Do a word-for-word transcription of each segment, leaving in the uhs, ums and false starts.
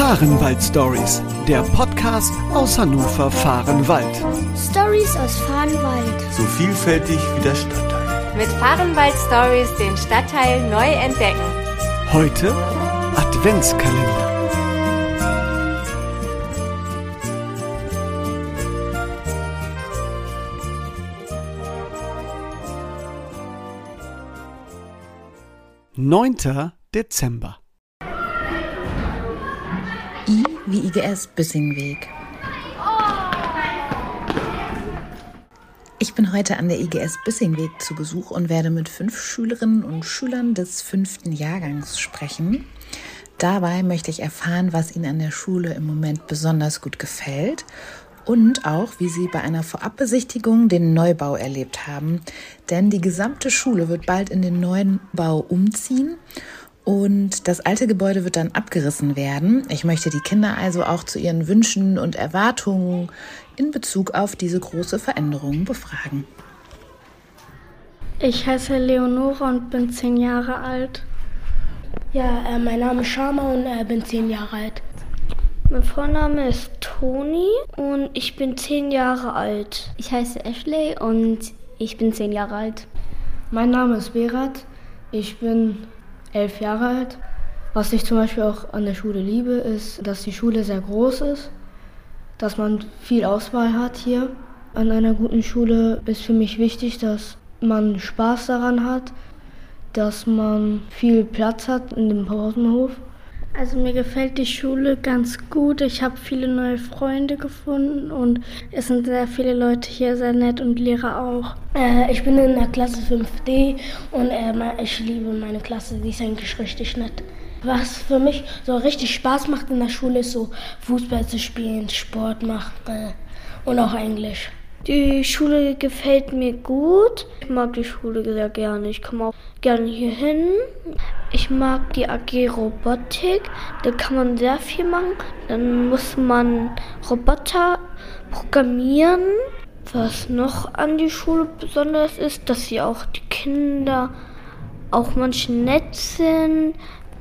Fahrenwald-Stories, der Podcast aus Hannover-Fahrenwald. Stories aus Fahrenwald. So vielfältig wie der Stadtteil. Mit Fahrenwald-Stories den Stadtteil neu entdecken. Heute Adventskalender. neunter Dezember. I wie I G S Büssingweg. Ich bin heute an der I G S Büssingweg zu Besuch und werde mit fünf Schülerinnen und Schülern des fünften Jahrgangs sprechen. Dabei möchte ich erfahren, was ihnen an der Schule im Moment besonders gut gefällt und auch, wie sie bei einer Vorabbesichtigung den Neubau erlebt haben. Denn die gesamte Schule wird bald in den neuen Bau umziehen und das alte Gebäude wird dann abgerissen werden. Ich möchte die Kinder also auch zu ihren Wünschen und Erwartungen in Bezug auf diese große Veränderung befragen. Ich heiße Leonora und bin zehn Jahre alt. Ja, äh, mein Name ist Shama und äh, bin zehn Jahre alt. Mein Vorname ist Toni und ich bin zehn Jahre alt. Ich heiße Ashley und ich bin zehn Jahre alt. Mein Name ist Berat, ich bin elf Jahre alt. Was ich zum Beispiel auch an der Schule liebe, ist, dass die Schule sehr groß ist, dass man viel Auswahl hat hier. An einer guten Schule ist für mich wichtig, dass man Spaß daran hat, dass man viel Platz hat in dem Pausenhof. Also mir gefällt die Schule ganz gut. Ich habe viele neue Freunde gefunden und es sind sehr viele Leute hier, sehr nett und Lehrer auch. Äh, ich bin in der Klasse fünf D und äh, ich liebe meine Klasse, die ist eigentlich richtig nett. Was für mich so richtig Spaß macht in der Schule ist so Fußball zu spielen, Sport machen äh, und auch Englisch. Die Schule gefällt mir gut. Ich mag die Schule sehr gerne. Ich komme auch gerne hier hin. Ich mag die A G Robotik. Da kann man sehr viel machen. Dann muss man Roboter programmieren. Was noch an die Schule besonders ist, dass sie auch die Kinder auch manchmal nett sind,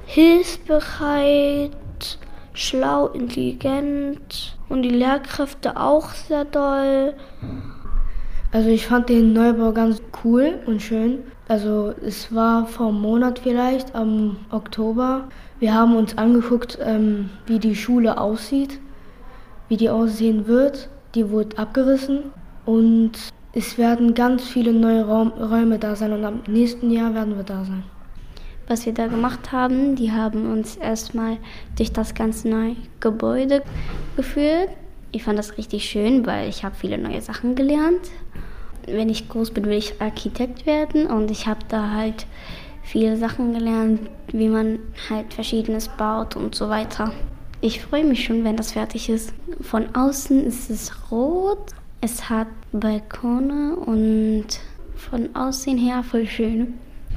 hilfsbereit, schlau, intelligent und die Lehrkräfte auch sehr doll. Also ich fand den Neubau ganz cool und schön. Also es war vor einem Monat vielleicht, am Oktober. Wir haben uns angeguckt, ähm, wie die Schule aussieht, wie die aussehen wird. Die wurde abgerissen und es werden ganz viele neue Raum- Räume da sein und am nächsten Jahr werden wir da sein. Was wir da gemacht haben, die haben uns erstmal durch das ganze neue Gebäude geführt. Ich fand das richtig schön, weil ich habe viele neue Sachen gelernt. Wenn ich groß bin, will ich Architekt werden und ich habe da halt viele Sachen gelernt, wie man halt Verschiedenes baut und so weiter. Ich freue mich schon, wenn das fertig ist. Von außen ist es rot, es hat Balkone und von Aussehen her voll schön.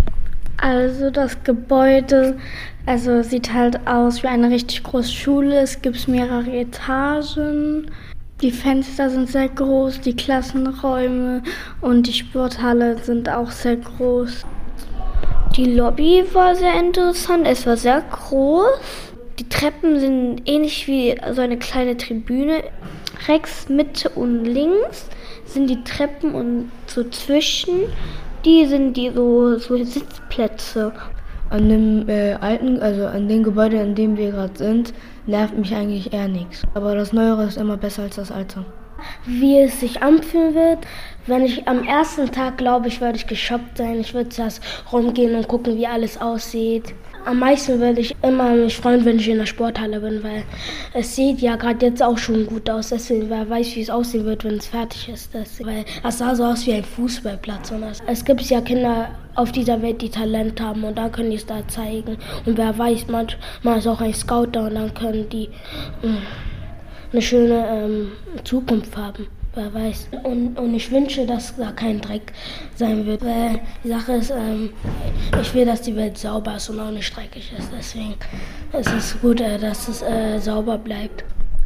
Also das Gebäude also sieht halt aus wie eine richtig große Schule. Es gibt mehrere Etagen. Die Fenster sind sehr groß, die Klassenräume und die Sporthalle sind auch sehr groß. Die Lobby war sehr interessant, es war sehr groß. Die Treppen sind ähnlich wie so eine kleine Tribüne. Rechts, Mitte und links sind die Treppen und so zwischen, die sind die so, so Sitzplätze. An dem äh, alten, also an dem Gebäude, in dem wir gerade sind, nervt mich eigentlich eher nichts. Aber das Neuere ist immer besser als das Alte. Wie es sich anfühlen wird, wenn ich am ersten Tag, glaube ich, werde ich geschockt sein. Ich würde zuerst rumgehen und gucken, wie alles aussieht. Am meisten würde ich immer mich freuen, wenn ich in der Sporthalle bin, weil es sieht ja gerade jetzt auch schon gut aus. Deswegen, wer weiß, wie es aussehen wird, wenn es fertig ist. Deswegen, weil es sah so aus wie ein Fußballplatz. Und das, es gibt ja Kinder auf dieser Welt, die Talent haben und da können die es da zeigen. Und wer weiß, manchmal ist auch ein Scout da und dann können die mh, eine schöne ähm, Zukunft haben. Wer weiß. Und, und ich wünsche, dass da kein Dreck sein wird. Weil die Sache ist, ähm, ich will, dass die Welt sauber ist und auch nicht dreckig ist. Deswegen ist es gut, äh, dass es äh, sauber bleibt.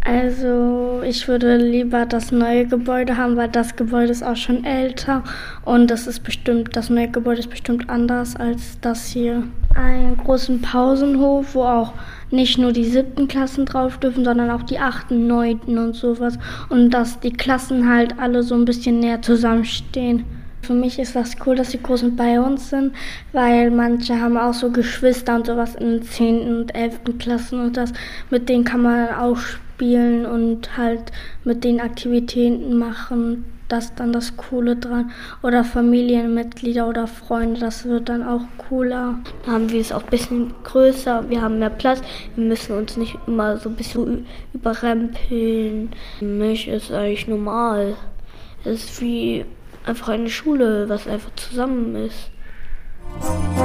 Also ich würde lieber das neue Gebäude haben, weil das Gebäude ist auch schon älter und das ist bestimmt, das neue Gebäude ist bestimmt anders als das hier. Einen großen Pausenhof, wo auch nicht nur die siebten Klassen drauf dürfen, sondern auch die achten, neunten und sowas. Und dass die Klassen halt alle so ein bisschen näher zusammenstehen. Für mich ist das cool, dass die Großen bei uns sind, weil manche haben auch so Geschwister und sowas in den zehnten und elften Klassen und das, mit denen kann man auch spielen und halt mit den Aktivitäten machen. Das ist dann das Coole dran. Oder Familienmitglieder oder Freunde, das wird dann auch cooler. Da haben wir es auch ein bisschen größer, wir haben mehr Platz, wir müssen uns nicht immer so ein bisschen überrempeln. Für mich ist eigentlich normal. Es ist wie einfach eine Schule, was einfach zusammen ist.